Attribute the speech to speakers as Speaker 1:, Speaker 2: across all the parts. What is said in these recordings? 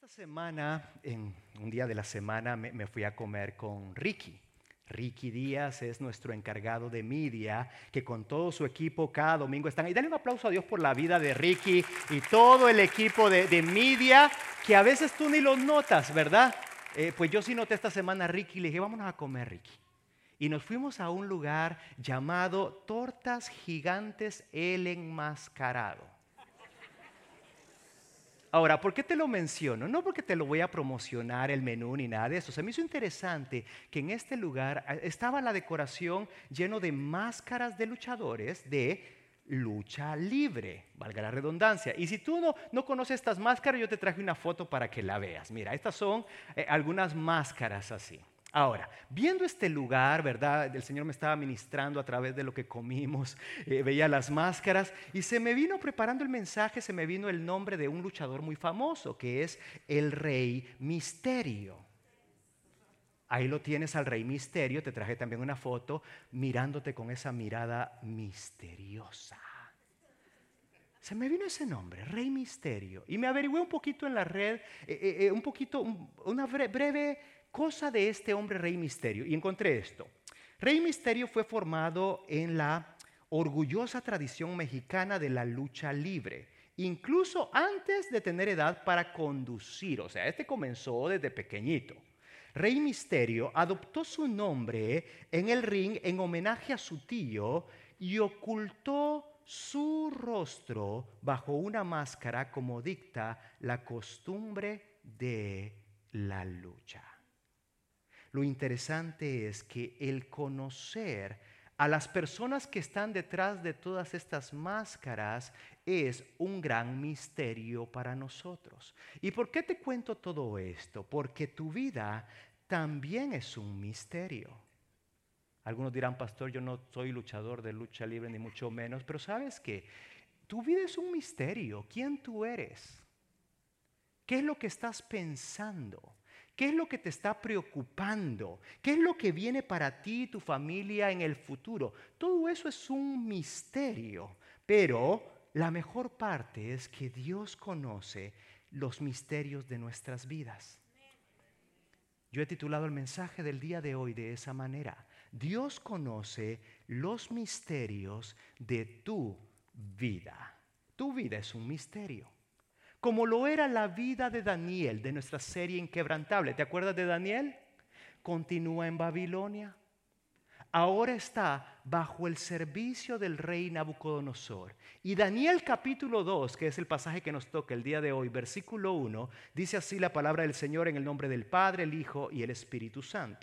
Speaker 1: semana, en un día de la semana, me fui a comer con Ricky. Ricky Díaz es nuestro encargado de media, que con todo su equipo cada domingo están ahí. Dale un aplauso a Dios por la vida de Ricky y todo el equipo de media, que a veces tú ni los notas, ¿verdad? Pues yo sí noté esta semana a Ricky y le dije, vámonos a comer, Ricky. Y nos fuimos a un lugar llamado Tortas Gigantes El Enmascarado. Ahora, ¿por qué te lo menciono? No porque te lo voy a promocionar el menú ni nada de eso. Se me hizo interesante que en este lugar estaba la decoración lleno de máscaras de luchadores de lucha libre, valga la redundancia. Y si tú no conoces estas máscaras, yo te traje una foto para que la veas. Mira, estas son algunas máscaras así. Ahora, viendo este lugar, ¿verdad? El Señor me estaba ministrando a través de lo que comimos, veía las máscaras y se me vino preparando el mensaje, se me vino el nombre de un luchador muy famoso que es el Rey Misterio. Ahí lo tienes al Rey Misterio, te traje también una foto mirándote con esa mirada misteriosa. Se me vino ese nombre, Rey Misterio, y me averigüé un poquito en la red, una breve cosa de este hombre Rey Misterio, y encontré esto. Rey Misterio fue formado en la orgullosa tradición mexicana de la lucha libre, incluso antes de tener edad para conducir, o sea, este comenzó desde pequeñito. Rey Misterio adoptó su nombre en el ring en homenaje a su tío y ocultó su rostro bajo una máscara como dicta la costumbre de la lucha. Lo interesante es que el conocer a las personas que están detrás de todas estas máscaras es un gran misterio para nosotros. ¿Y por qué te cuento todo esto? Porque tu vida también es un misterio. Algunos dirán, pastor, yo no soy luchador de lucha libre ni mucho menos, pero ¿sabes qué? Tu vida es un misterio. ¿Quién tú eres? ¿Qué es lo que estás pensando? ¿Qué es lo que te está preocupando? ¿Qué es lo que viene para ti y tu familia en el futuro? Todo eso es un misterio, pero la mejor parte es que Dios conoce los misterios de nuestras vidas. Yo he titulado el mensaje del día de hoy de esa manera. Dios conoce los misterios de tu vida. Tu vida es un misterio. Como lo era la vida de Daniel, de nuestra serie Inquebrantable. ¿Te acuerdas de Daniel? Continúa en Babilonia. Ahora está bajo el servicio del rey Nabucodonosor. Y Daniel capítulo 2, que es el pasaje que nos toca el día de hoy, versículo 1, dice así la palabra del Señor en el nombre del Padre, el Hijo y el Espíritu Santo.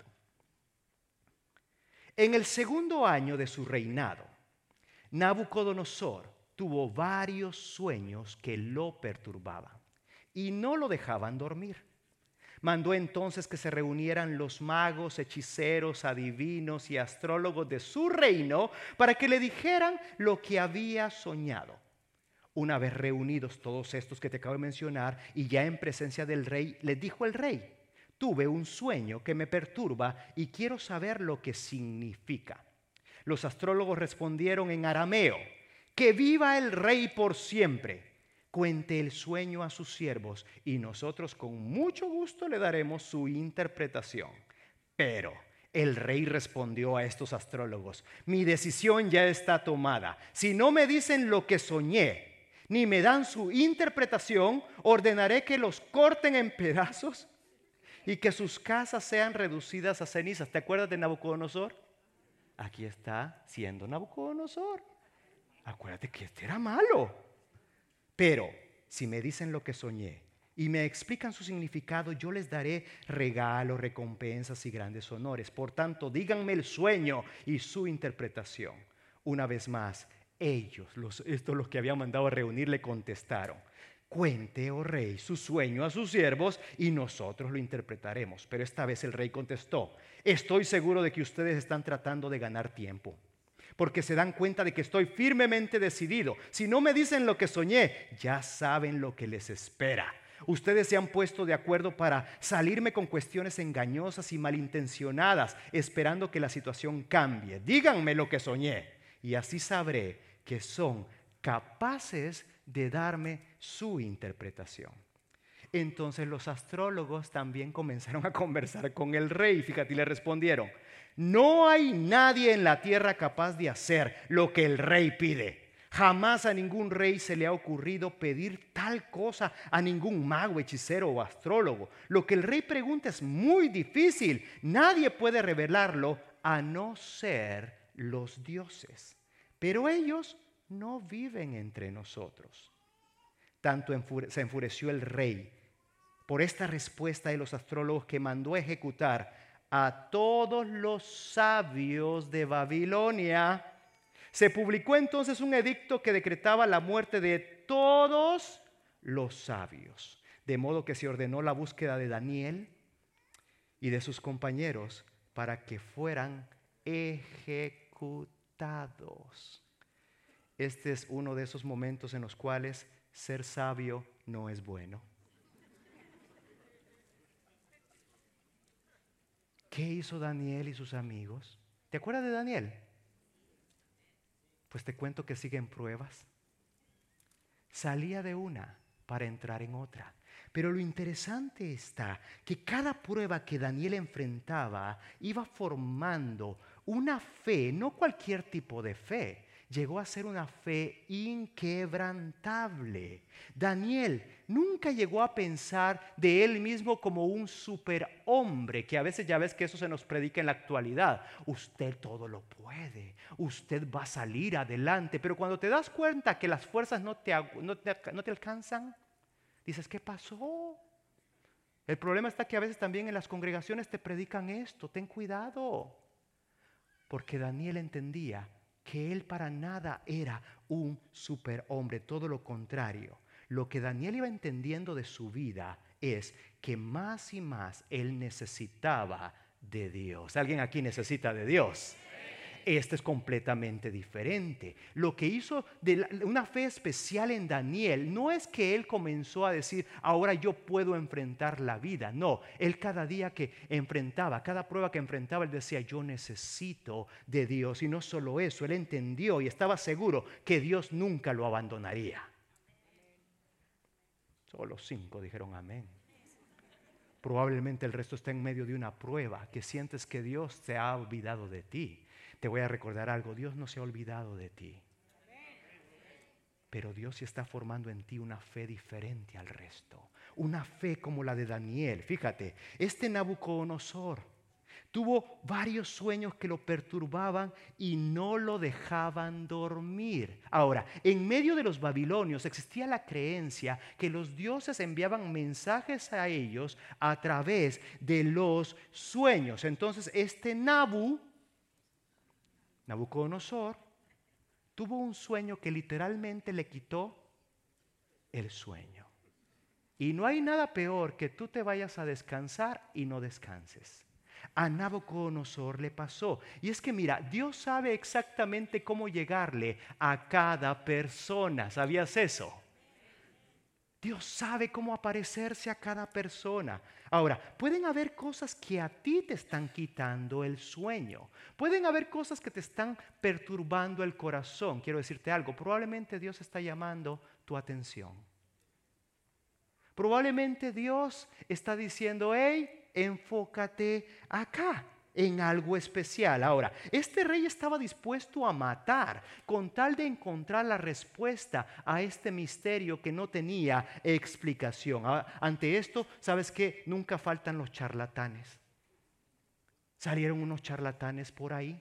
Speaker 1: En el segundo año de su reinado, Nabucodonosor tuvo varios sueños que lo perturbaban y no lo dejaban dormir. Mandó entonces que se reunieran los magos, hechiceros, adivinos y astrólogos de su reino para que le dijeran lo que había soñado. Una vez reunidos todos estos que te acabo de mencionar y ya en presencia del rey, les dijo el rey: tuve un sueño que me perturba y quiero saber lo que significa. Los astrólogos respondieron en arameo: que viva el rey por siempre. Cuente el sueño a sus siervos y nosotros con mucho gusto le daremos su interpretación. Pero el rey respondió a estos astrólogos: mi decisión ya está tomada. Si no me dicen lo que soñé, ni me dan su interpretación, ordenaré que los corten en pedazos y que sus casas sean reducidas a cenizas. ¿Te acuerdas de Nabucodonosor? Aquí está siendo Nabucodonosor. Acuérdate que este era malo. Pero si me dicen lo que soñé y me explican su significado, yo les daré regalos, recompensas y grandes honores. Por tanto, díganme el sueño y su interpretación. Una vez más, ellos, los que habían mandado a reunir, le contestaron: cuente, oh rey, su sueño a sus siervos y nosotros lo interpretaremos. Pero esta vez el rey contestó: estoy seguro de que ustedes están tratando de ganar tiempo, porque se dan cuenta de que estoy firmemente decidido. Si no me dicen lo que soñé, ya saben lo que les espera. Ustedes se han puesto de acuerdo para salirme con cuestiones engañosas y malintencionadas, esperando que la situación cambie. Díganme lo que soñé y así sabré que son capaces de darme su interpretación. Entonces los astrólogos también comenzaron a conversar con el rey. Fíjate, y le respondieron: no hay nadie en la tierra capaz de hacer lo que el rey pide. Jamás a ningún rey se le ha ocurrido pedir tal cosa a ningún mago, hechicero o astrólogo. Lo que el rey pregunta es muy difícil. Nadie puede revelarlo a no ser los dioses. Pero ellos no viven entre nosotros. Tanto se enfureció el rey por esta respuesta de los astrólogos que mandó ejecutar a todos los sabios de Babilonia. Se publicó entonces un edicto que decretaba la muerte de todos los sabios, de modo que se ordenó la búsqueda de Daniel y de sus compañeros para que fueran ejecutados. Este es uno de esos momentos en los cuales ser sabio no es bueno. ¿Qué hizo Daniel y sus amigos? ¿Te acuerdas de Daniel? Pues te cuento que siguen pruebas. Salía de una para entrar en otra. Pero lo interesante está que cada prueba que Daniel enfrentaba iba formando una fe, no cualquier tipo de fe. Llegó a ser una fe inquebrantable. Daniel nunca llegó a pensar de él mismo como un superhombre, que a veces ya ves que eso se nos predica en la actualidad. Usted todo lo puede, usted va a salir adelante, pero cuando te das cuenta que las fuerzas no te alcanzan, dices, ¿qué pasó? El problema está que a veces también en las congregaciones te predican esto, ten cuidado, porque Daniel entendía que él para nada era un superhombre, todo lo contrario. Lo que Daniel iba entendiendo de su vida es que más y más él necesitaba de Dios. ¿Alguien aquí necesita de Dios? Este es completamente diferente. Lo que hizo una fe especial en Daniel no es que él comenzó a decir, ahora yo puedo enfrentar la vida. No, él cada día que enfrentaba, cada prueba que enfrentaba, él decía, yo necesito de Dios. Y no solo eso, él entendió y estaba seguro que Dios nunca lo abandonaría. Solo 5 dijeron amén. Probablemente el resto está en medio de una prueba que sientes que Dios se ha olvidado de ti. Te voy a recordar algo, Dios no se ha olvidado de ti. Pero Dios sí está formando en ti una fe diferente al resto. Una fe como la de Daniel. Fíjate, este Nabucodonosor tuvo varios sueños que lo perturbaban y no lo dejaban dormir. Ahora, en medio de los babilonios existía la creencia que los dioses enviaban mensajes a ellos a través de los sueños. Entonces, este Nabucodonosor tuvo un sueño que literalmente le quitó el sueño. Y no hay nada peor que tú te vayas a descansar y no descanses. A Nabucodonosor le pasó. Y es que mira, Dios sabe exactamente cómo llegarle a cada persona. ¿Sabías eso? Dios sabe cómo aparecerse a cada persona. Ahora, pueden haber cosas que a ti te están quitando el sueño. Pueden haber cosas que te están perturbando el corazón. Quiero decirte algo, probablemente Dios está llamando tu atención. Probablemente Dios está diciendo, hey, enfócate acá en algo especial. Ahora, este rey estaba dispuesto a matar con tal de encontrar la respuesta a este misterio que no tenía explicación. Ante esto, ¿sabes qué? Nunca faltan los charlatanes. Salieron unos charlatanes por ahí,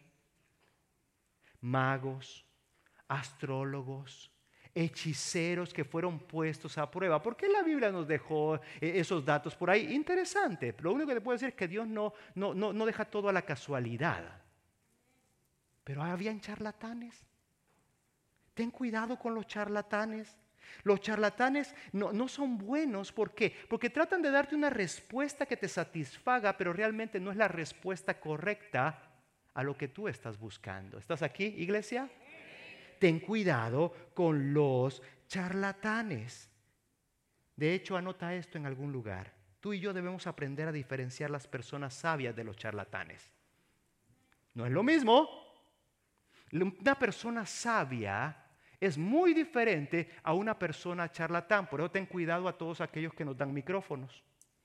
Speaker 1: magos, astrólogos, hechiceros que fueron puestos a prueba. ¿Por qué la Biblia nos dejó esos datos por ahí? Interesante. Lo único que te puedo decir es que Dios no deja todo a la casualidad. Pero habían charlatanes. Ten cuidado con los charlatanes. Los charlatanes no son buenos. ¿Por qué? Porque tratan de darte una respuesta que te satisfaga, pero realmente no es la respuesta correcta a lo que tú estás buscando. ¿Estás aquí, iglesia? Ten cuidado con los charlatanes. De hecho, anota esto en algún lugar. Tú y yo debemos aprender a diferenciar las personas sabias de los charlatanes. No es lo mismo. Una persona sabia Es muy diferente a una persona charlatán. Por eso ten cuidado a todos aquellos que nos dan micrófonos.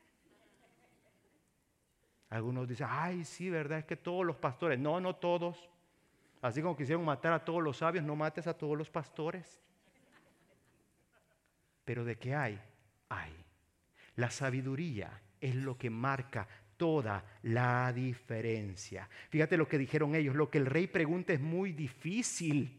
Speaker 1: Algunos dicen, ay, sí, ¿verdad? Es que todos los pastores. No, no todos. Así como quisieron matar a todos los sabios, no mates a todos los pastores. Pero ¿de qué hay? Hay. La sabiduría es lo que marca toda la diferencia. Fíjate lo que dijeron ellos. Lo que el rey pregunta es muy difícil.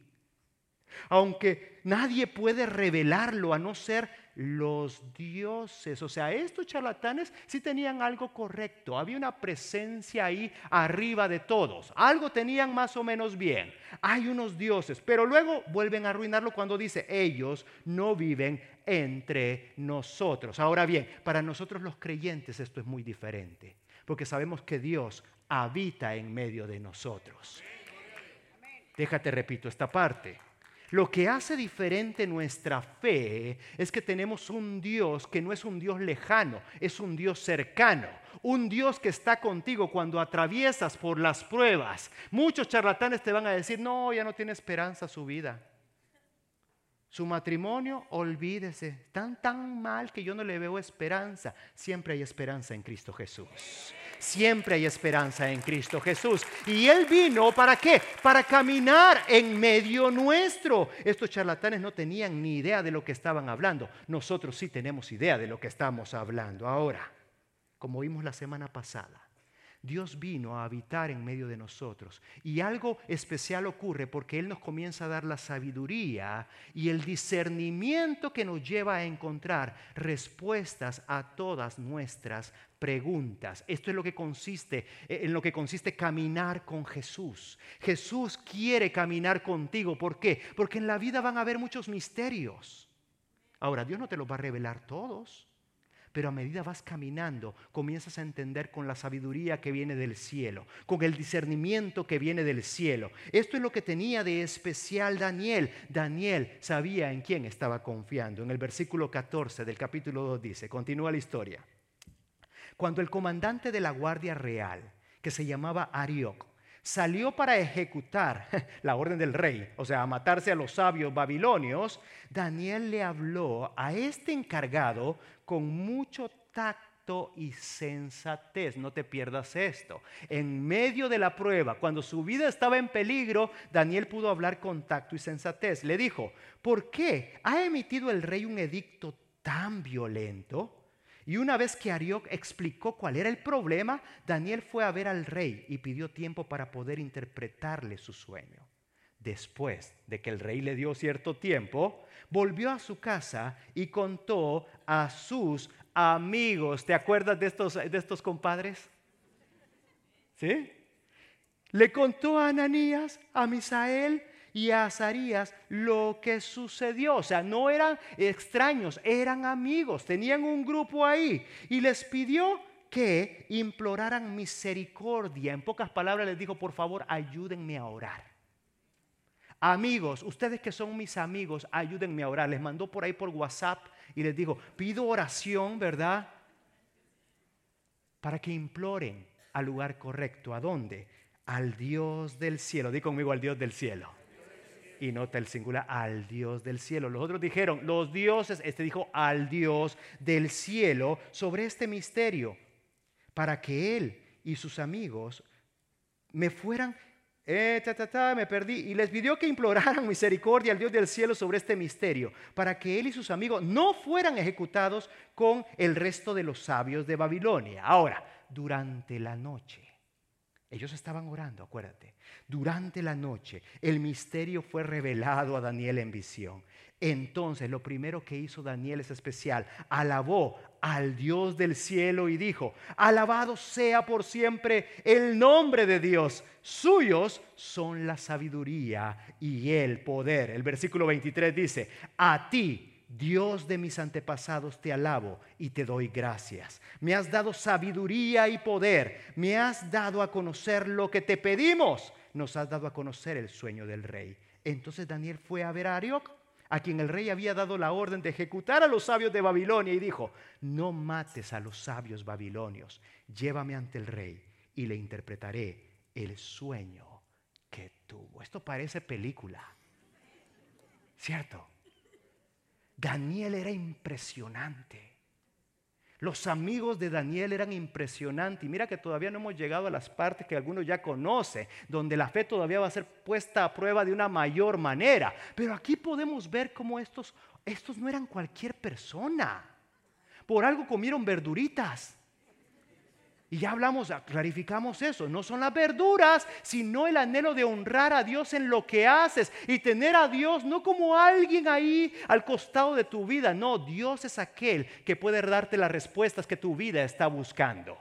Speaker 1: Aunque nadie puede revelarlo a no ser los dioses. O sea, estos charlatanes sí tenían algo correcto. Había una presencia ahí arriba de todos. Algo tenían más o menos bien. Hay unos dioses, pero luego vuelven a arruinarlo cuando dice, ellos no viven entre nosotros. Ahora bien, para nosotros los creyentes esto es muy diferente, porque sabemos que Dios habita en medio de nosotros. Déjate, repito esta parte. Lo que hace diferente nuestra fe es que tenemos un Dios que no es un Dios lejano, es un Dios cercano. Un Dios que está contigo cuando atraviesas por las pruebas. Muchos charlatanes te van a decir, no, ya no tiene esperanza su vida. Su matrimonio, olvídese, están tan mal que yo no le veo esperanza. Siempre hay esperanza en Cristo Jesús. Siempre hay esperanza en Cristo Jesús. Y Él vino, ¿para qué? Para caminar en medio nuestro. Estos charlatanes no tenían ni idea de lo que estaban hablando. Nosotros sí tenemos idea de lo que estamos hablando. Ahora, como vimos la semana pasada, Dios vino a habitar en medio de nosotros y algo especial ocurre porque Él nos comienza a dar la sabiduría y el discernimiento que nos lleva a encontrar respuestas a todas nuestras preguntas. Esto es lo que consiste, en lo que consiste caminar con Jesús. Jesús quiere caminar contigo. ¿Por qué? Porque en la vida van a haber muchos misterios. Ahora, Dios no te los va a revelar todos. Pero a medida vas caminando, comienzas a entender con la sabiduría que viene del cielo, con el discernimiento que viene del cielo. Esto es lo que tenía de especial Daniel. Daniel sabía en quién estaba confiando. En el versículo 14 del capítulo 2 dice, continúa la historia. Cuando el comandante de la Guardia Real, que se llamaba Arioc, salió para ejecutar la orden del rey, o sea, a matarse a los sabios babilonios, Daniel le habló a este encargado con mucho tacto y sensatez. No te pierdas esto. En medio de la prueba, cuando su vida estaba en peligro, Daniel pudo hablar con tacto y sensatez. Le dijo, ¿por qué ha emitido el rey un edicto tan violento? Y una vez que Arioc explicó cuál era el problema, Daniel fue a ver al rey y pidió tiempo para poder interpretarle su sueño. Después de que el rey le dio cierto tiempo, volvió a su casa y contó a sus amigos. ¿Te acuerdas de estos compadres? ¿Sí? Le contó a Ananías, a Misael y a Azarías lo que sucedió. O sea, no eran extraños, eran amigos, tenían un grupo ahí. Y les pidió que imploraran misericordia. En pocas palabras les dijo, por favor, ayúdenme a orar. Amigos, ustedes que son mis amigos, ayúdenme a orar. Les mandó por ahí por WhatsApp y les dijo, pido oración, ¿verdad? Para que imploren al lugar correcto. ¿A dónde? Al Dios del cielo. Di conmigo, al Dios del cielo. Y nota el singular, al Dios del cielo. Los otros dijeron, los dioses, este dijo, al Dios del cielo, sobre este misterio, para que él y sus amigos me fueran, me perdí, y les pidió que imploraran misericordia al Dios del cielo sobre este misterio, para que él y sus amigos no fueran ejecutados con el resto de los sabios de Babilonia. Ahora, durante la noche, ellos estaban orando, acuérdate. Durante la noche el misterio fue revelado a Daniel en visión. Entonces lo primero que hizo Daniel es especial. Alabó al Dios del cielo y dijo, alabado sea por siempre el nombre de Dios. Suyos son la sabiduría y el poder. El versículo 23 dice, a ti, Dios de mis antepasados, te alabo y te doy gracias. Me has dado sabiduría y poder. Me has dado a conocer lo que te pedimos. Nos has dado a conocer el sueño del rey. Entonces Daniel fue a ver a Arioc, a quien el rey había dado la orden de ejecutar a los sabios de Babilonia, y dijo, no mates a los sabios babilonios. Llévame ante el rey y le interpretaré el sueño que tuvo. Esto parece película. ¿Cierto? Daniel era impresionante. Los amigos de Daniel eran impresionantes. Y mira que todavía no hemos llegado a las partes que algunos ya conocen, donde la fe todavía va a ser puesta a prueba de una mayor manera. Pero aquí podemos ver cómo estos no eran cualquier persona. Por algo comieron verduritas. Y ya clarificamos eso. No son las verduras, sino el anhelo de honrar a Dios en lo que haces. Y tener a Dios no como alguien ahí al costado de tu vida. No, Dios es aquel que puede darte las respuestas que tu vida está buscando.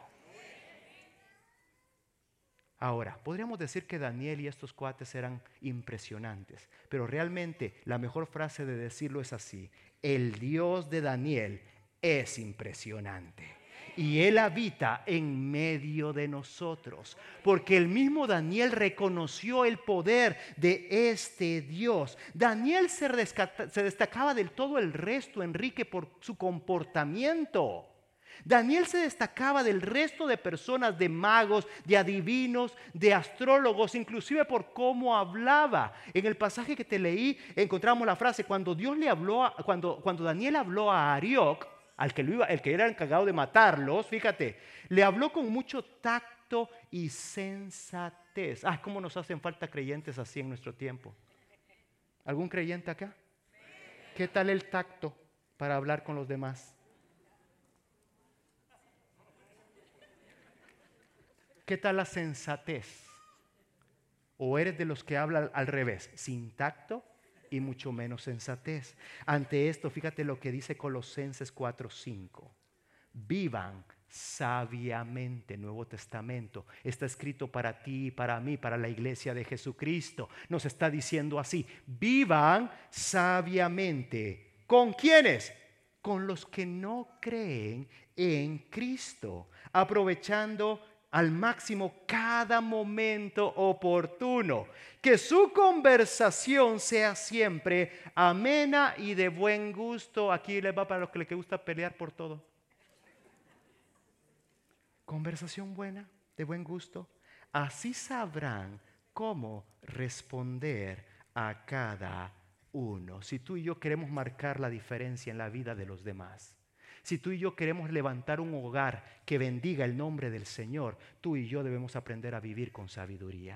Speaker 1: Ahora, podríamos decir que Daniel y estos cuates eran impresionantes. Pero realmente la mejor frase de decirlo es así: el Dios de Daniel es impresionante. Y Él habita en medio de nosotros. Porque el mismo Daniel reconoció el poder de este Dios. Daniel se destacaba del todo el resto, Enrique, por su comportamiento. Daniel se destacaba del resto de personas, de magos, de adivinos, de astrólogos, inclusive por cómo hablaba. En el pasaje que te leí encontramos la frase: cuando Daniel habló a Arioc, el que era encargado de matarlos, fíjate, le habló con mucho tacto y sensatez. ¿Cómo nos hacen falta creyentes así en nuestro tiempo? ¿Algún creyente acá? ¿Qué tal el tacto para hablar con los demás? ¿Qué tal la sensatez? ¿O eres de los que hablan al revés, sin tacto y mucho menos sensatez? Ante esto, fíjate lo que dice Colosenses 4:5. Vivan sabiamente. Nuevo Testamento está escrito para ti y para mí, para la iglesia de Jesucristo. Nos está diciendo así: vivan sabiamente. ¿Con quiénes? Con los que no creen en Cristo, aprovechando al máximo cada momento oportuno. Que su conversación sea siempre amena y de buen gusto. Aquí les va para los que les gusta pelear por todo. Conversación buena, de buen gusto. Así sabrán cómo responder a cada uno. Si tú y yo queremos marcar la diferencia en la vida de los demás, si tú y yo queremos levantar un hogar que bendiga el nombre del Señor, tú y yo debemos aprender a vivir con sabiduría.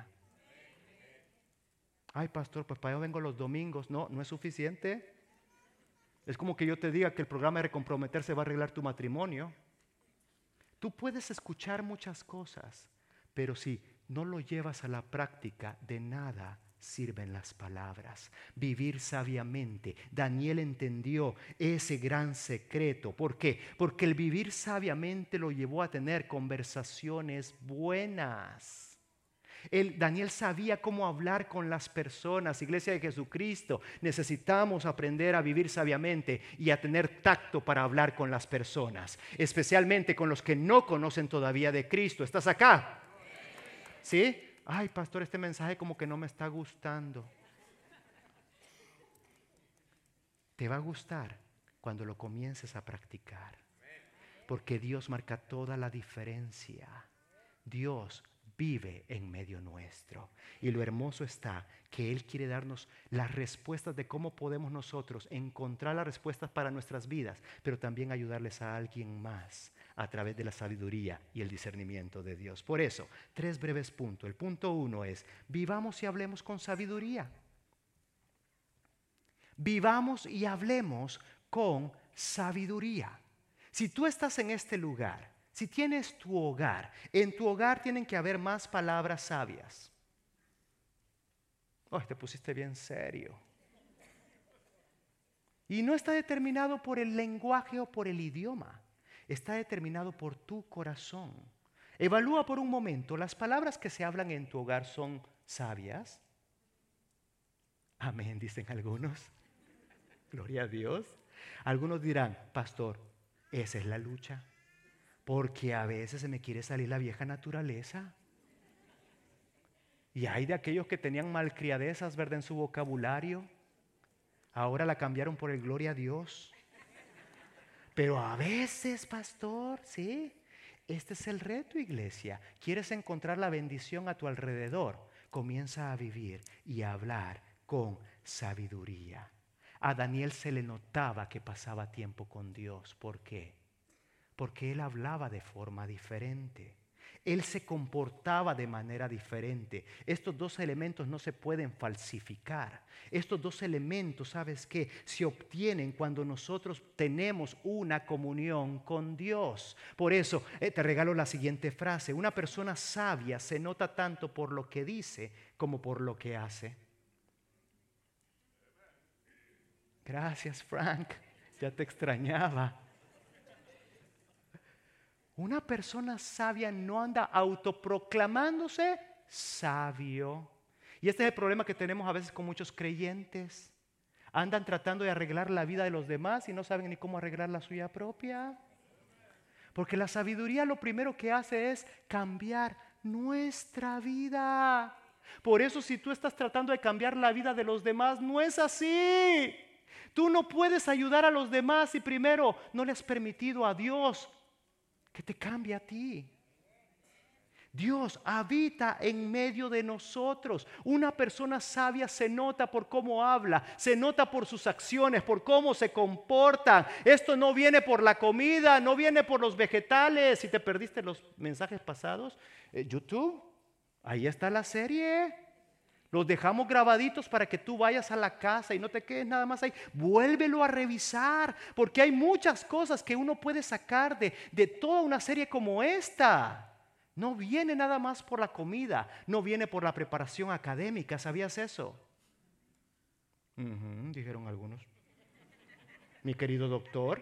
Speaker 1: Ay, pastor, pues para yo vengo los domingos. No, no es suficiente. Es como que yo te diga que el programa de Recomprometerse va a arreglar tu matrimonio. Tú puedes escuchar muchas cosas, pero si no lo llevas a la práctica, de nada sirven las palabras. Vivir sabiamente. Daniel entendió ese gran secreto. ¿Por qué? Porque el vivir sabiamente lo llevó a tener conversaciones buenas. Daniel sabía cómo hablar con las personas. Iglesia de Jesucristo, necesitamos aprender a vivir sabiamente y a tener tacto para hablar con las personas, especialmente con los que no conocen todavía de Cristo. ¿Estás acá? ¿Sí? Ay, pastor, este mensaje como que no me está gustando. Te va a gustar cuando lo comiences a practicar, porque Dios marca toda la diferencia. Dios vive en medio nuestro. Y lo hermoso está que Él quiere darnos las respuestas de cómo podemos nosotros encontrar las respuestas para nuestras vidas, pero también ayudarles a alguien más a través de la sabiduría y el discernimiento de Dios. Por eso, 3 breves puntos. El punto 1 es: vivamos y hablemos con sabiduría. Vivamos y hablemos con sabiduría. Si tú estás en este lugar, si tienes tu hogar, en tu hogar tienen que haber más palabras sabias. Te pusiste bien serio. Y no está determinado por el lenguaje o por el idioma. Está determinado por tu corazón. Evalúa por un momento, ¿las palabras que se hablan en tu hogar son sabias? Amén, dicen algunos. Gloria a Dios. Algunos dirán: pastor, esa es la lucha. Porque a veces se me quiere salir la vieja naturaleza. Y hay de aquellos que tenían malcriadezas, ¿verdad?, en su vocabulario. Ahora la cambiaron por el gloria a Dios. Pero a veces, pastor, ¿sí? Este es el reto, iglesia. ¿Quieres encontrar la bendición a tu alrededor? Comienza a vivir y a hablar con sabiduría. A Daniel se le notaba que pasaba tiempo con Dios. ¿Por qué? Porque él hablaba de forma diferente. Él se comportaba de manera diferente. Estos dos elementos no se pueden falsificar. Estos dos elementos, ¿sabes qué? Se obtienen cuando nosotros tenemos una comunión con Dios. Por eso te regalo la siguiente frase. Una persona sabia se nota tanto por lo que dice como por lo que hace. Gracias, Frank. Ya te extrañaba. Una persona sabia no anda autoproclamándose sabio. Y este es el problema que tenemos a veces con muchos creyentes. Andan tratando de arreglar la vida de los demás y no saben ni cómo arreglar la suya propia. Porque la sabiduría lo primero que hace es cambiar nuestra vida. Por eso si tú estás tratando de cambiar la vida de los demás, no es así. Tú no puedes ayudar a los demás si primero no le has permitido a Dios que te cambie a ti. Dios habita en medio de nosotros. Una persona sabia se nota por cómo habla, se nota por sus acciones, por cómo se comportan. Esto no viene por la comida, no viene por los vegetales. Si te perdiste los mensajes pasados, YouTube, ahí está la serie. Los dejamos grabaditos para que tú vayas a la casa y no te quedes nada más ahí. Vuélvelo a revisar, porque hay muchas cosas que uno puede sacar de toda una serie como esta. No viene nada más por la comida, no viene por la preparación académica. ¿Sabías eso? Dijeron algunos. Mi querido doctor,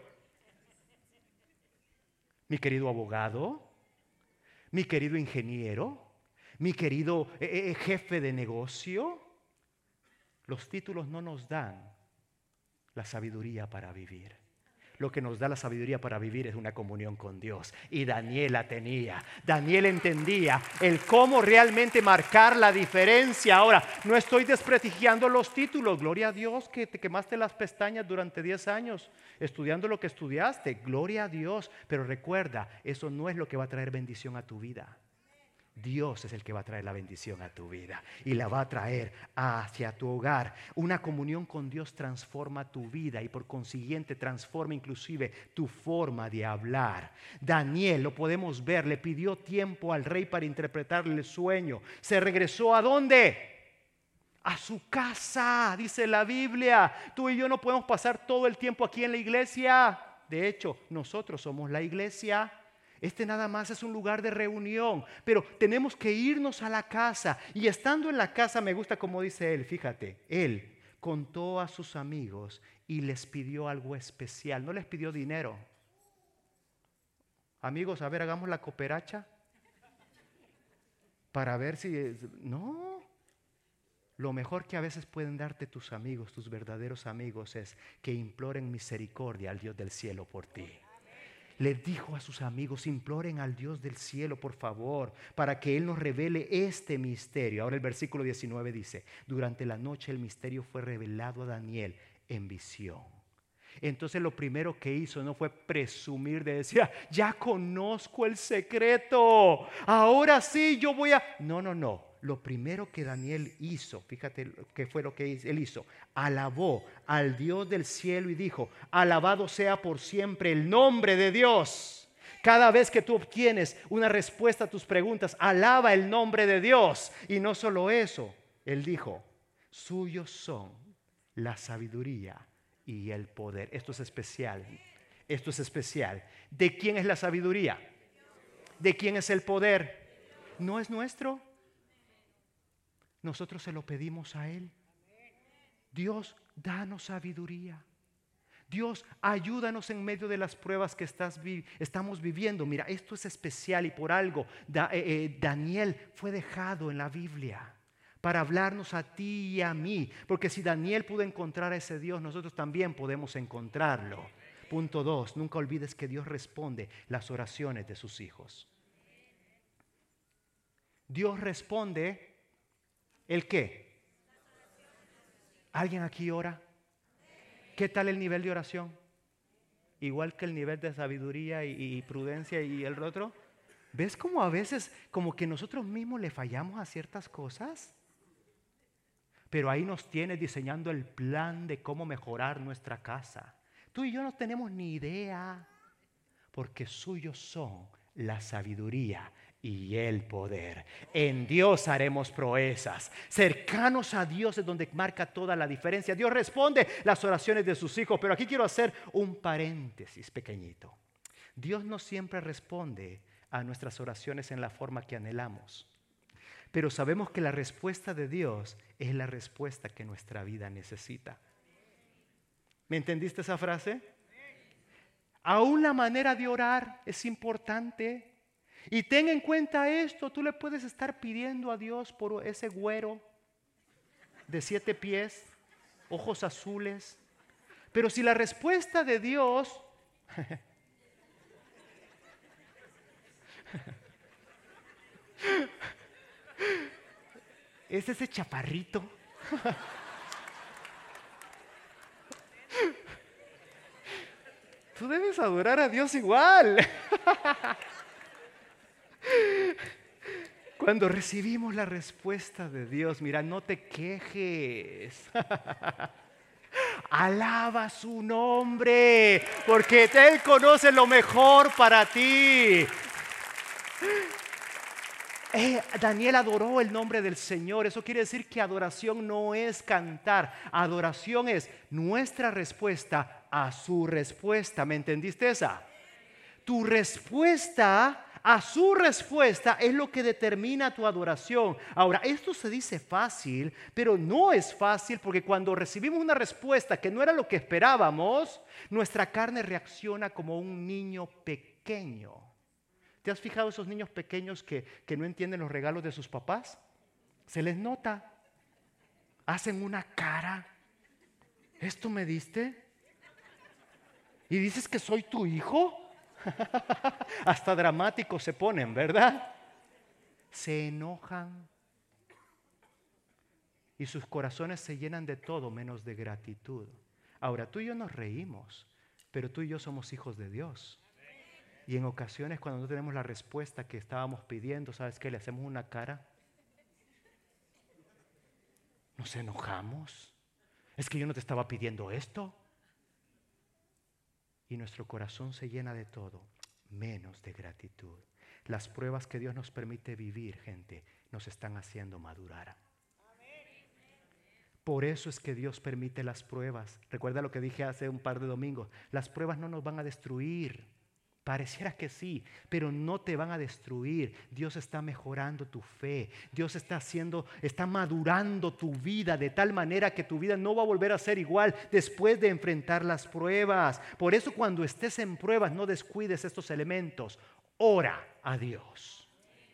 Speaker 1: mi querido abogado, mi querido ingeniero, mi querido jefe de negocio. Los títulos no nos dan la sabiduría para vivir. Lo que nos da la sabiduría para vivir es una comunión con Dios. Y Daniel la tenía. Daniel entendía el cómo realmente marcar la diferencia. Ahora, no estoy desprestigiando los títulos. Gloria a Dios que te quemaste las pestañas durante 10 años estudiando lo que estudiaste. Gloria a Dios. Pero recuerda, eso no es lo que va a traer bendición a tu vida. Dios es el que va a traer la bendición a tu vida y la va a traer hacia tu hogar. Una comunión con Dios transforma tu vida y por consiguiente transforma inclusive tu forma de hablar. Daniel, lo podemos ver, le pidió tiempo al rey para interpretarle el sueño. ¿Se regresó a dónde? A su casa, dice la Biblia. Tú y yo no podemos pasar todo el tiempo aquí en la iglesia. De hecho, nosotros somos la iglesia. Este nada más es un lugar de reunión, pero tenemos que irnos a la casa. Y estando en la casa, me gusta como dice él, fíjate, él contó a sus amigos y les pidió algo especial. No les pidió dinero. Amigos, a ver, hagamos la cooperacha para ver si... No. Lo mejor que a veces pueden darte tus amigos, tus verdaderos amigos, es que imploren misericordia al Dios del cielo por ti. Le dijo a sus amigos, imploren al Dios del cielo, por favor, para que Él nos revele este misterio. Ahora el versículo 19 dice, durante la noche el misterio fue revelado a Daniel en visión. Entonces lo primero que hizo no fue presumir de decir, ya conozco el secreto, ahora sí yo voy a... No. Lo primero que Daniel hizo, fíjate qué fue lo que él hizo, alabó al Dios del cielo y dijo, alabado sea por siempre el nombre de Dios. Cada vez que tú obtienes una respuesta a tus preguntas, alaba el nombre de Dios. Y no solo eso, él dijo, suyos son la sabiduría y el poder. Esto es especial, esto es especial. ¿De quién es la sabiduría? ¿De quién es el poder? ¿No es nuestro? Nosotros se lo pedimos a Él. Dios, danos sabiduría. Dios, ayúdanos en medio de las pruebas que estamos viviendo. Mira, esto es especial y por algo Daniel fue dejado en la Biblia para hablarnos a ti y a mí. Porque si Daniel pudo encontrar a ese Dios, nosotros también podemos encontrarlo. Punto 2, nunca olvides que Dios responde las oraciones de sus hijos. Dios responde... ¿El qué? ¿Alguien aquí ora? ¿Qué tal el nivel de oración? Igual que el nivel de sabiduría y prudencia y el otro. ¿Ves cómo a veces como que nosotros mismos le fallamos a ciertas cosas? pero ahí nos tiene diseñando el plan de cómo mejorar nuestra casa. Tú y yo no tenemos ni idea, porque suyos son la sabiduría y el poder. En Dios haremos proezas. Cercanos a Dios es donde marca toda la diferencia. Dios responde las oraciones de sus hijos, pero aquí quiero hacer un paréntesis pequeñito. Dios no siempre responde a nuestras oraciones en la forma que anhelamos, pero sabemos que la respuesta de Dios es la respuesta que nuestra vida necesita. ¿Me entendiste esa frase? Aún la manera de orar es importante. Y ten en cuenta esto, tú le puedes estar pidiendo a Dios por ese güero de 7 pies, ojos azules. Pero si la respuesta de Dios es ese chaparrito, tú debes adorar a Dios igual. Cuando recibimos la respuesta de Dios, mira, no te quejes. Alaba su nombre, porque Él conoce lo mejor para ti. Daniel adoró el nombre del Señor. Eso quiere decir que adoración no es cantar. Adoración es nuestra respuesta a su respuesta. ¿Me entendiste esa? Tu respuesta a su respuesta es lo que determina tu adoración. Ahora, esto se dice fácil, pero no es fácil, porque cuando recibimos una respuesta que no era lo que esperábamos, nuestra carne reacciona como un niño pequeño. ¿Te has fijado esos niños pequeños que no entienden los regalos de sus papás? Se les nota. Hacen una cara. ¿Esto me diste? ¿Y dices que soy tu hijo? Hasta dramáticos se ponen, ¿verdad? Se enojan. Y sus corazones se llenan de todo menos de gratitud. Ahora, tú y yo nos reímos, pero tú y yo somos hijos de Dios. Y en ocasiones cuando no tenemos la respuesta que estábamos pidiendo, ¿sabes qué? Le hacemos una cara. Nos enojamos. Es que yo no te estaba pidiendo esto. Y nuestro corazón se llena de todo, menos de gratitud. Las pruebas que Dios nos permite vivir, gente, nos están haciendo madurar. Por eso es que Dios permite las pruebas. Recuerda lo que dije hace un par de domingos. Las pruebas no nos van a destruir. Pareciera que sí, pero no te van a destruir. Dios está mejorando tu fe. Dios está madurando tu vida de tal manera que tu vida no va a volver a ser igual después de enfrentar las pruebas. Por eso cuando estés en pruebas no descuides estos elementos. Ora a Dios.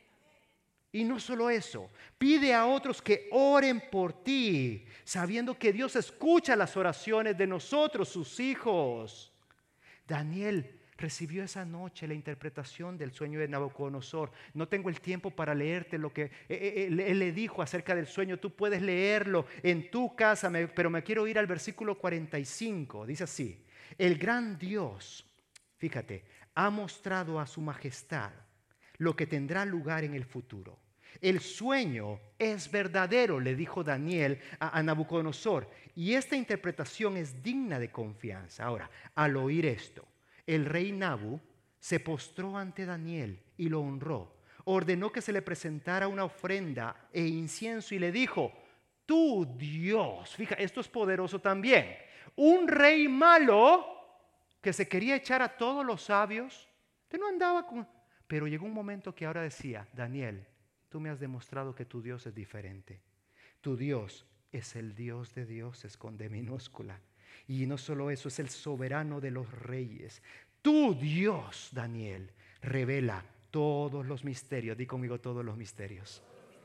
Speaker 1: Y no solo eso, pide a otros que oren por ti, sabiendo que Dios escucha las oraciones de nosotros, sus hijos. Daniel recibió esa noche la interpretación del sueño de Nabucodonosor. No tengo el tiempo para leerte lo que él le dijo acerca del sueño. Tú puedes leerlo en tu casa, pero me quiero ir al versículo 45. Dice así: el gran Dios, fíjate, ha mostrado a su majestad lo que tendrá lugar en el futuro. El sueño es verdadero, le dijo Daniel a Nabucodonosor, y esta interpretación es digna de confianza. Ahora, al oír esto, el rey Nabu se postró ante Daniel y lo honró. Ordenó que se le presentara una ofrenda e incienso y le dijo: tu Dios, fíjate, esto es poderoso también. Un rey malo que se quería echar a todos los sabios, que no andaba con... Pero llegó un momento que ahora decía: Daniel, tú me has demostrado que tu Dios es diferente. Tu Dios es el Dios de dioses con D minúscula. Y no solo eso, es el soberano de los reyes. Tu Dios, Daniel, revela todos los misterios. Di conmigo: todos los misterios.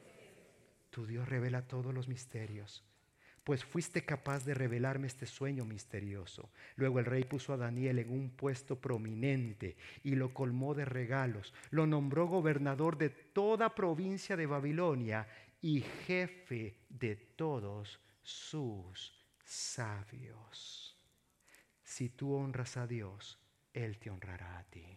Speaker 1: Tu Dios revela todos los misterios. Pues fuiste capaz de revelarme este sueño misterioso. Luego el rey puso a Daniel en un puesto prominente y lo colmó de regalos. Lo nombró gobernador de toda provincia de Babilonia y jefe de todos sus sabios. Si tú honras a Dios, Él te honrará a ti.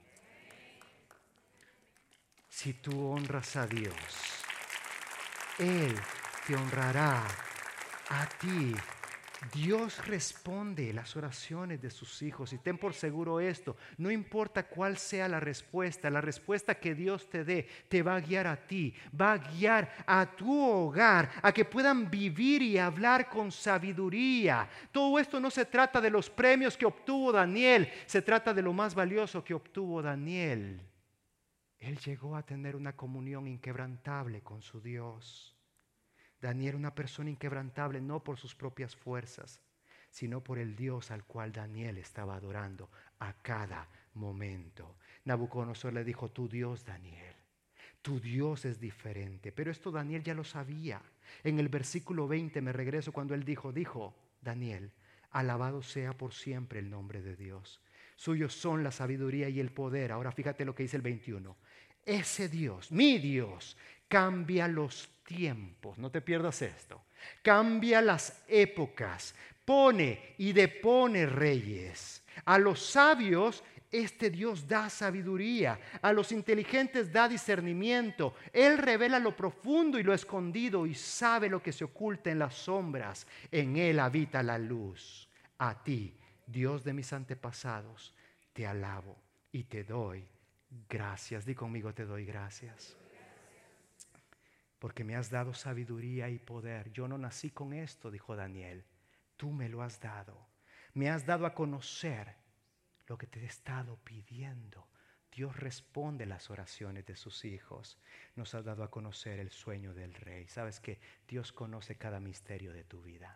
Speaker 1: Si tú honras a Dios, Él te honrará a ti. Dios responde las oraciones de sus hijos y ten por seguro esto, no importa cuál sea la respuesta que Dios te dé, te va a guiar a ti, va a guiar a tu hogar, a que puedan vivir y hablar con sabiduría. Todo esto no se trata de los premios que obtuvo Daniel, se trata de lo más valioso que obtuvo Daniel. Él llegó a tener una comunión inquebrantable con su Dios. Daniel era una persona inquebrantable no por sus propias fuerzas, sino por el Dios al cual Daniel estaba adorando a cada momento. Nabucodonosor le dijo, tu Dios, Daniel, tu Dios es diferente. Pero esto Daniel ya lo sabía. En el versículo 20 me regreso cuando él dijo Daniel, alabado sea por siempre el nombre de Dios. Suyos son la sabiduría y el poder. Ahora fíjate lo que dice el 21. Ese Dios, mi Dios, cambia los tiempos, no te pierdas esto, cambia las épocas, pone y depone reyes. A los sabios este Dios da sabiduría, a los inteligentes da discernimiento. Él revela lo profundo y lo escondido y sabe lo que se oculta en las sombras. En Él habita la luz. A ti, Dios de mis antepasados, te alabo y te doy gracias. Di conmigo, te doy gracias. Porque me has dado sabiduría y poder. Yo no nací con esto, dijo Daniel. Tú me lo has dado. Me has dado a conocer lo que te he estado pidiendo. Dios responde las oraciones de sus hijos. Nos ha dado a conocer el sueño del rey. ¿Sabes qué? Dios conoce cada misterio de tu vida.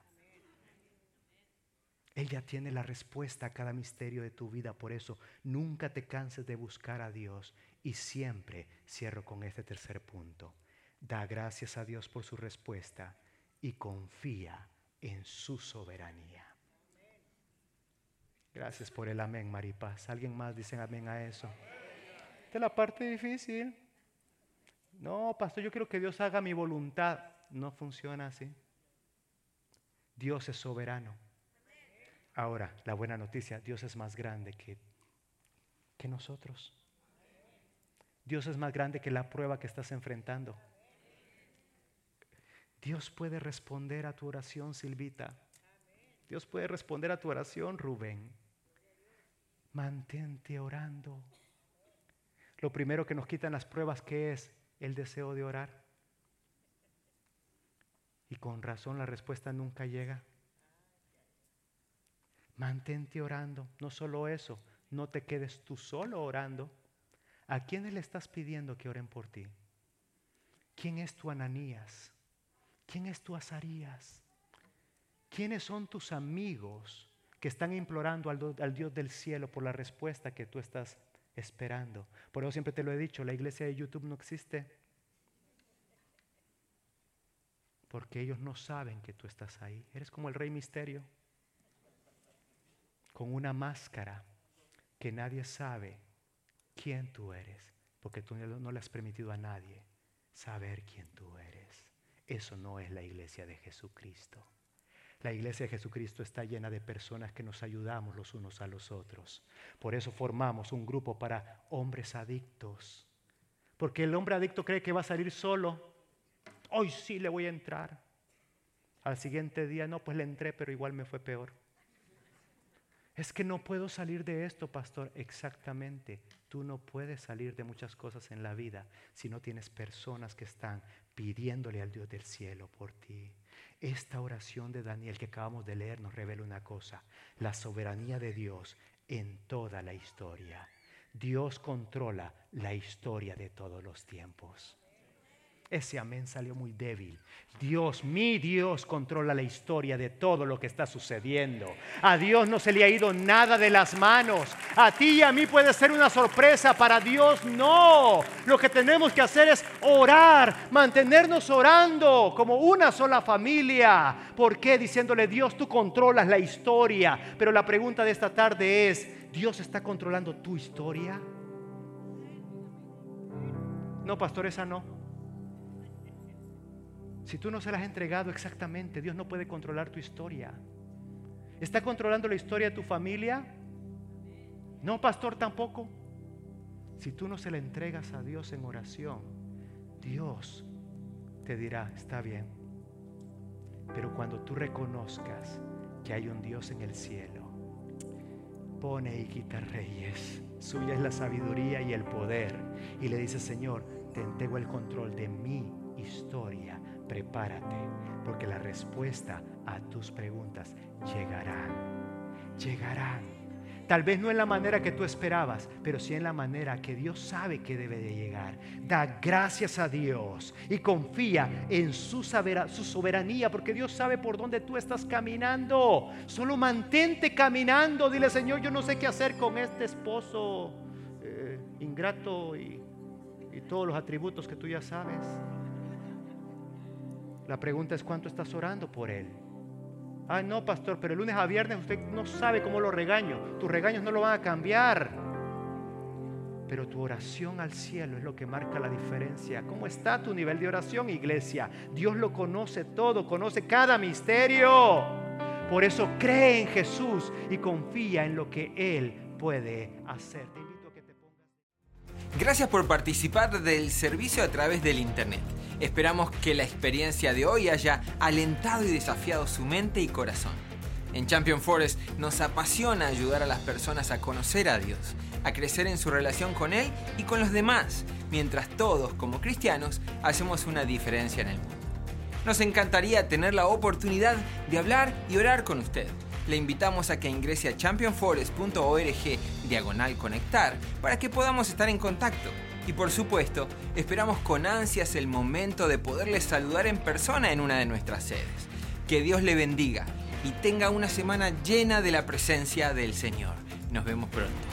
Speaker 1: Él ya tiene la respuesta a cada misterio de tu vida. Por eso nunca te canses de buscar a Dios. Y siempre cierro con este tercer punto. Da gracias a Dios por su respuesta y confía en su soberanía. Gracias por el amén, Maripaz. ¿Alguien más dice amén a eso? Esta es la parte difícil. No, pastor, yo quiero que Dios haga mi voluntad. No funciona así. Dios es soberano. Ahora, la buena noticia, Dios es más grande que nosotros. Dios es más grande que la prueba que estás enfrentando. Dios puede responder a tu oración, Silvita. Dios puede responder a tu oración, Rubén. Mantente orando. Lo primero que nos quitan las pruebas, ¿qué es? El deseo de orar. Y con razón la respuesta nunca llega. Mantente orando. No solo eso, no te quedes tú solo orando. ¿A quiénes le estás pidiendo que oren por ti? ¿Quién es tu Ananías? ¿Quién es tu Azarías? ¿Quiénes son tus amigos que están implorando al Dios del cielo por la respuesta que tú estás esperando? Por eso siempre te lo he dicho, la iglesia de YouTube no existe. Porque ellos no saben que tú estás ahí. Eres como el Rey Misterio, con una máscara que nadie sabe quién tú eres, porque tú no le has permitido a nadie saber quién tú eres. Eso no es la iglesia de Jesucristo. La iglesia de Jesucristo está llena de personas que nos ayudamos los unos a los otros. Por eso formamos un grupo para hombres adictos. Porque el hombre adicto cree que va a salir solo. Hoy sí le voy a entrar. Al siguiente día, no, pues le entré, pero igual me fue peor. Es que no puedo salir de esto, pastor. Exactamente. Tú no puedes salir de muchas cosas en la vida si no tienes personas que están pidiéndole al Dios del cielo por ti. Esta oración de Daniel que acabamos de leer nos revela una cosa: la soberanía de Dios en toda la historia. Dios controla la historia de todos los tiempos. Ese amén salió muy débil. Dios, mi Dios, controla la historia de todo lo que está sucediendo. A Dios no se le ha ido nada de las manos. A ti y a mí puede ser una sorpresa, para Dios no. Lo que tenemos que hacer es orar, mantenernos orando como una sola familia. ¿Por qué? Diciéndole: Dios, tú controlas la historia. Pero la pregunta de esta tarde es: ¿Dios está controlando tu historia? No, pastor, esa no. Si tú no se las has entregado exactamente, Dios no puede controlar tu historia. ¿Está controlando la historia de tu familia? No, pastor, tampoco. Si tú no se la entregas a Dios en oración, Dios te dirá: está bien, Pero cuando tú reconozcas que hay un Dios en el cielo, pone y quita reyes. Suya es la sabiduría y el poder. Y le dice: Señor, te entrego el control de mi historia. Prepárate, porque la respuesta a tus preguntas llegarán. Tal vez no en la manera que tú esperabas, pero sí en la manera que Dios sabe que debe de llegar. Da gracias a Dios y confía en su soberanía, porque Dios sabe por dónde tú estás caminando. Solo mantente caminando. Dile: Señor, yo no sé qué hacer con este esposo ingrato y todos los atributos que tú ya sabes. La pregunta es: ¿cuánto estás orando por él? Ay, no, pastor, pero el lunes a viernes usted no sabe cómo lo regaño. Tus regaños no lo van a cambiar, pero tu oración al cielo es lo que marca la diferencia. ¿Cómo está tu nivel de oración, iglesia? Dios lo conoce todo, conoce cada misterio. Por eso cree en Jesús y confía en lo que Él puede hacer. Te invito a que te pongas.
Speaker 2: Gracias por participar del servicio a través del internet. Esperamos que la experiencia de hoy haya alentado y desafiado su mente y corazón. En Champion Forest nos apasiona ayudar a las personas a conocer a Dios, a crecer en su relación con Él y con los demás, mientras todos, como cristianos, hacemos una diferencia en el mundo. Nos encantaría tener la oportunidad de hablar y orar con usted. Le invitamos a que ingrese a championforest.org/conectar para que podamos estar en contacto. Y por supuesto, esperamos con ansias el momento de poderle saludar en persona en una de nuestras sedes. Que Dios le bendiga y tenga una semana llena de la presencia del Señor. Nos vemos pronto.